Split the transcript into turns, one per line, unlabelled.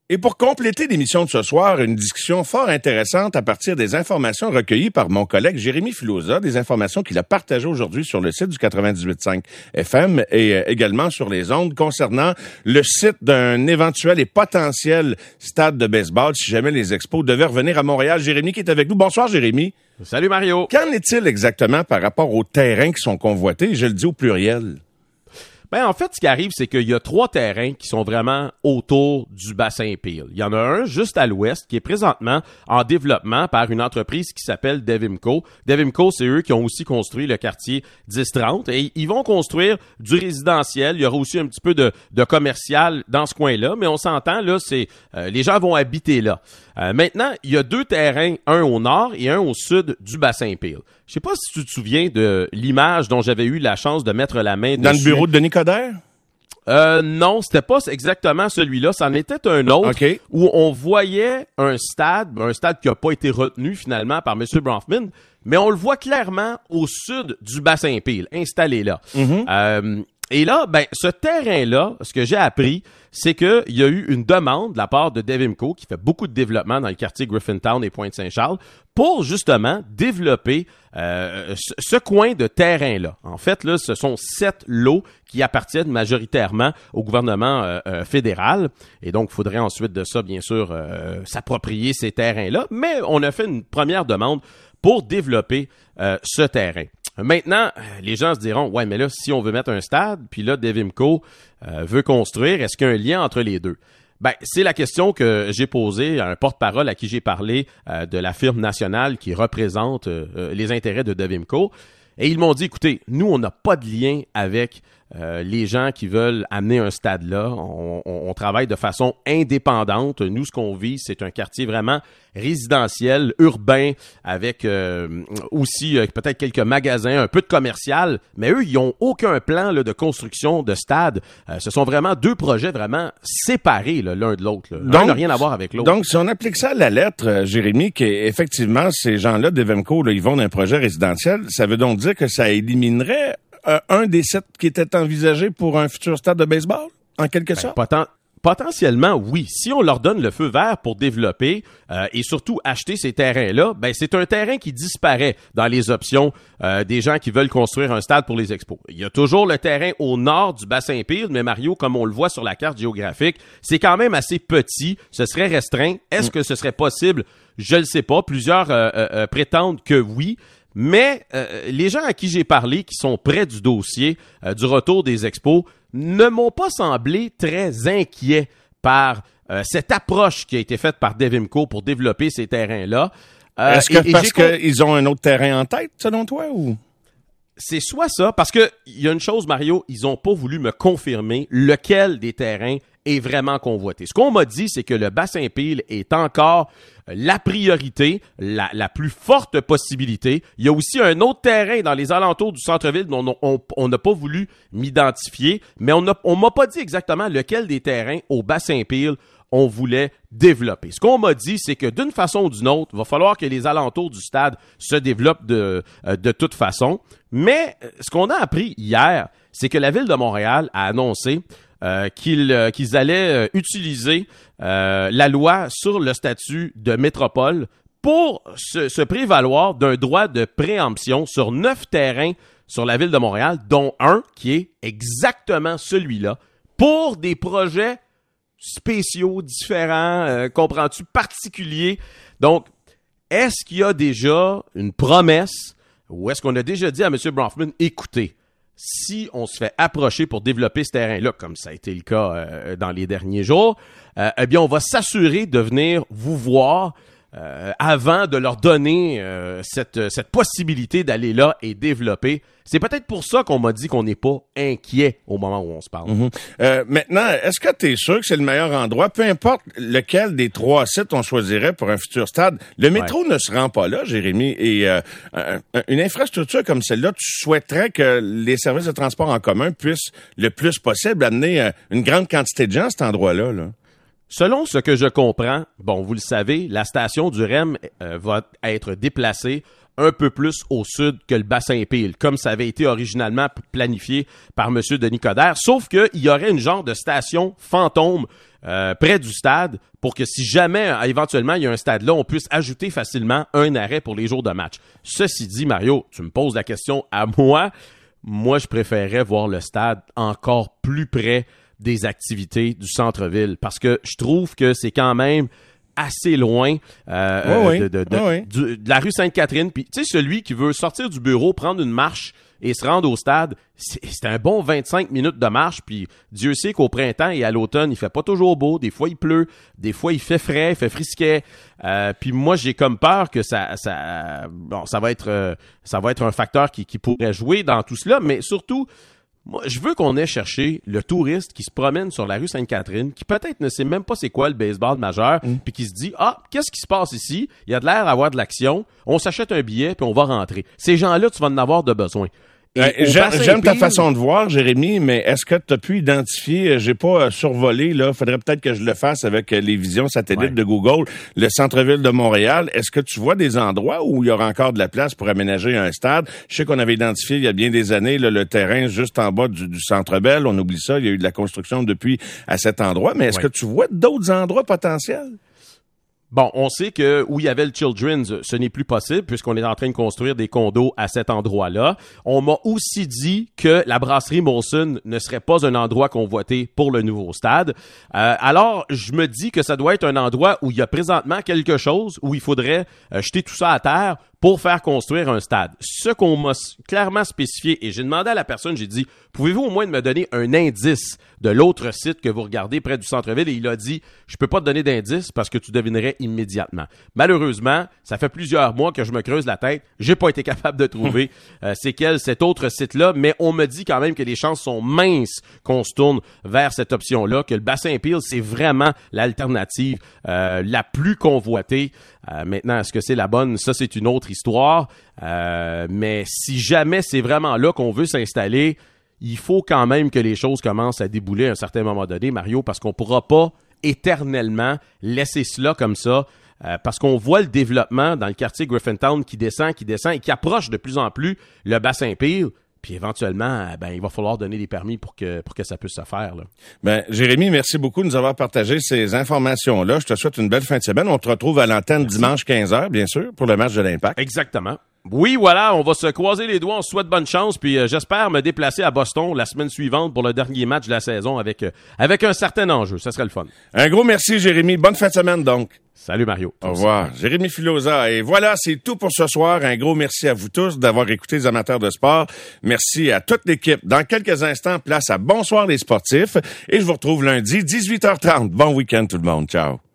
Et pour compléter l'émission de ce soir, une discussion fort intéressante à partir des informations recueillies par mon collègue Jérémy Filosa, des informations qu'il a partagées aujourd'hui sur le site du 98.5 FM et également sur les ondes concernant le site d'un éventuel et potentiel stade de baseball si jamais les Expos devaient revenir à Montréal. Jérémy qui est avec nous. Bonsoir Jérémy.
Salut Mario.
Qu'en est-il exactement par rapport aux terrains qui sont convoités? Je le dis au pluriel.
En fait, ce qui arrive, c'est qu'il y a 3 terrains qui sont vraiment autour du bassin Peel. Il y en a un juste à l'ouest qui est présentement en développement par une entreprise qui s'appelle Devimco. Devimco, c'est eux qui ont aussi construit le quartier 1030 et ils vont construire du résidentiel. Il y aura aussi un petit peu de commercial dans ce coin-là, mais on s'entend, là, c'est les gens vont habiter là. Maintenant, il y a 2 terrains, un au nord et un au sud du bassin Peel. Je sais pas si tu te souviens de l'image dont j'avais eu la chance de mettre la main dessus.
Dans le bureau de Denis Coderre?
Non, c'était pas exactement celui-là. C'en était un autre où on voyait un stade qui a pas été retenu finalement par M. Bronfman, mais on le voit clairement au sud du bassin Peel, installé là. Et là, ce terrain-là, ce que j'ai appris, c'est qu'il y a eu une demande de la part de Devimco, qui fait beaucoup de développement dans le quartier Griffintown et Pointe-Saint-Charles, pour justement développer ce coin de terrain-là. En fait, là, ce sont 7 lots qui appartiennent majoritairement au gouvernement fédéral. Et donc, il faudrait ensuite de ça, bien sûr, s'approprier ces terrains-là. Mais on a fait une première demande pour développer ce terrain. Maintenant, les gens se diront, ouais, mais là, si on veut mettre un stade, puis là, Devimco veut construire, est-ce qu'il y a un lien entre les deux? C'est la question que j'ai posée à un porte-parole à qui j'ai parlé de la firme nationale qui représente les intérêts de Devimco. Et ils m'ont dit, écoutez, nous, on n'a pas de lien avec les gens qui veulent amener un stade là. On travaille de façon indépendante. Nous, ce qu'on vit, c'est un quartier vraiment résidentiel, urbain, avec aussi peut-être quelques magasins, un peu de commercial. Mais eux, ils n'ont aucun plan là, de construction de stade. Ce sont vraiment 2 projets vraiment séparés là, l'un de l'autre. L'un n'a rien à voir avec l'autre.
Donc, si on applique ça à la lettre, Jérémy, qu'effectivement, ces gens-là, Devimco, là, ils vont d'un projet résidentiel, ça veut donc dire que ça éliminerait un des 7 qui était envisagé pour un futur stade de baseball, en quelque sorte?
Potentiellement, oui. Si on leur donne le feu vert pour développer et surtout acheter ces terrains-là, c'est un terrain qui disparaît dans les options des gens qui veulent construire un stade pour les Expos. Il y a toujours le terrain au nord du bassin Peel, mais Mario, comme on le voit sur la carte géographique, c'est quand même assez petit. Ce serait restreint. Est-ce que ce serait possible? Je le sais pas. Plusieurs prétendent que oui. Mais les gens à qui j'ai parlé, qui sont près du dossier du retour des Expos, ne m'ont pas semblé très inquiets par cette approche qui a été faite par Devimco pour développer ces terrains-là.
Est-ce que parce qu'ils ont un autre terrain en tête, selon toi, ou?
C'est soit ça, parce que il y a une chose, Mario, ils ont pas voulu me confirmer lequel des terrains est vraiment convoité. Ce qu'on m'a dit, c'est que le bassin Peel est encore la priorité, la plus forte possibilité. Il y a aussi un autre terrain dans les alentours du centre-ville dont on n'a pas voulu m'identifier, mais on m'a pas dit exactement lequel des terrains au bassin Peel on voulait développer. Ce qu'on m'a dit, c'est que d'une façon ou d'une autre, il va falloir que les alentours du stade se développent de toute façon. Mais ce qu'on a appris hier, c'est que la Ville de Montréal a annoncé qu'ils allaient utiliser la loi sur le statut de métropole pour se prévaloir d'un droit de préemption sur 9 terrains sur la Ville de Montréal, dont un qui est exactement celui-là, pour des projets spéciaux, différents, comprends-tu, particuliers. Donc, est-ce qu'il y a déjà une promesse ou est-ce qu'on a déjà dit à M. Bronfman, écoutez, si on se fait approcher pour développer ce terrain-là, comme ça a été le cas dans les derniers jours, eh bien, on va s'assurer de venir vous voir avant de leur donner cette possibilité d'aller là et développer. C'est peut-être pour ça qu'on m'a dit qu'on n'est pas inquiet au moment où on se parle.
Maintenant, est-ce que tu es sûr que c'est le meilleur endroit? Peu importe lequel des 3 sites on choisirait pour un futur stade. Le métro ne se rend pas là, Jérémy. Et une infrastructure comme celle-là, tu souhaiterais que les services de transport en commun puissent le plus possible amener une grande quantité de gens à cet endroit-là, là.
Selon ce que je comprends, bon, vous le savez, la station du REM va être déplacée un peu plus au sud que le bassin Peel, comme ça avait été originalement planifié par M. Denis Coderre, sauf qu'il y aurait une genre de station fantôme près du stade pour que si jamais, éventuellement, il y a un stade là, on puisse ajouter facilement un arrêt pour les jours de match. Ceci dit, Mario, tu me poses la question à moi. Moi, je préférerais voir le stade encore plus près des activités du centre-ville parce que je trouve que c'est quand même assez loin de la rue Sainte-Catherine. Puis, tu sais, celui qui veut sortir du bureau, prendre une marche et se rendre au stade, c'est un bon 25 minutes de marche. Puis, Dieu sait qu'au printemps et à l'automne, il fait pas toujours beau. Des fois, il pleut. Des fois, il fait frais, il fait frisquet. Puis moi, j'ai comme peur que ça va être un facteur qui pourrait jouer dans tout cela. Mais surtout, moi, je veux qu'on ait cherché le touriste qui se promène sur la rue Sainte-Catherine, qui peut-être ne sait même pas c'est quoi le baseball majeur, puis qui se dit « Ah, qu'est-ce qui se passe ici? Il y a de l'air d'avoir de l'action. On s'achète un billet, puis on va rentrer. » Ces gens-là, tu vas en avoir de besoin.
J'aime ta façon de voir, Jérémy, mais est-ce que tu as pu identifier, j'ai pas survolé, là, faudrait peut-être que je le fasse avec les visions satellites de Google, le centre-ville de Montréal. Est-ce que tu vois des endroits où il y aura encore de la place pour aménager un stade? Je sais qu'on avait identifié il y a bien des années là, le terrain juste en bas du Centre Bell. On oublie ça, il y a eu de la construction depuis à cet endroit. Mais est-ce que tu vois d'autres endroits potentiels?
Bon, on sait que où il y avait le Children's, ce n'est plus possible puisqu'on est en train de construire des condos à cet endroit-là. On m'a aussi dit que la brasserie Molson ne serait pas un endroit convoité pour le nouveau stade. Alors, je me dis que ça doit être un endroit où il y a présentement quelque chose, où il faudrait jeter tout ça à terre pour faire construire un stade. Ce qu'on m'a clairement spécifié, et j'ai demandé à la personne, j'ai dit, pouvez-vous au moins me donner un indice de l'autre site que vous regardez près du centre-ville? Et il a dit, je peux pas te donner d'indice parce que tu devinerais immédiatement. Malheureusement, ça fait plusieurs mois que je me creuse la tête. J'ai pas été capable de trouver c'est quel cet autre site-là, mais on me dit quand même que les chances sont minces qu'on se tourne vers cette option-là, que le bassin Peel, c'est vraiment l'alternative la plus convoitée. Maintenant, est-ce que c'est la bonne? Ça, c'est une autre histoire. Mais si jamais c'est vraiment là qu'on veut s'installer, il faut quand même que les choses commencent à débouler à un certain moment donné, Mario, parce qu'on pourra pas éternellement laisser cela comme ça, parce qu'on voit le développement dans le quartier Griffintown qui descend et qui approche de plus en plus le bassin Peel. Puis éventuellement, il va falloir donner des permis pour que ça puisse se faire, là.
Jérémy, merci beaucoup de nous avoir partagé ces informations-là. Je te souhaite une belle fin de semaine. On te retrouve à l'antenne dimanche 15h, bien sûr, pour le match de l'Impact.
Exactement. Oui, voilà, on va se croiser les doigts, on se souhaite bonne chance, puis j'espère me déplacer à Boston la semaine suivante pour le dernier match de la saison avec un certain enjeu. Ça serait le fun.
Un gros merci, Jérémy. Bonne fin de semaine, donc.
Salut, Mario.
Au revoir. Jérémy Filosa. Et voilà, c'est tout pour ce soir. Un gros merci à vous tous d'avoir écouté les amateurs de sport. Merci à toute l'équipe. Dans quelques instants, place à Bonsoir les sportifs. Et je vous retrouve lundi, 18h30. Bon week-end tout le monde. Ciao.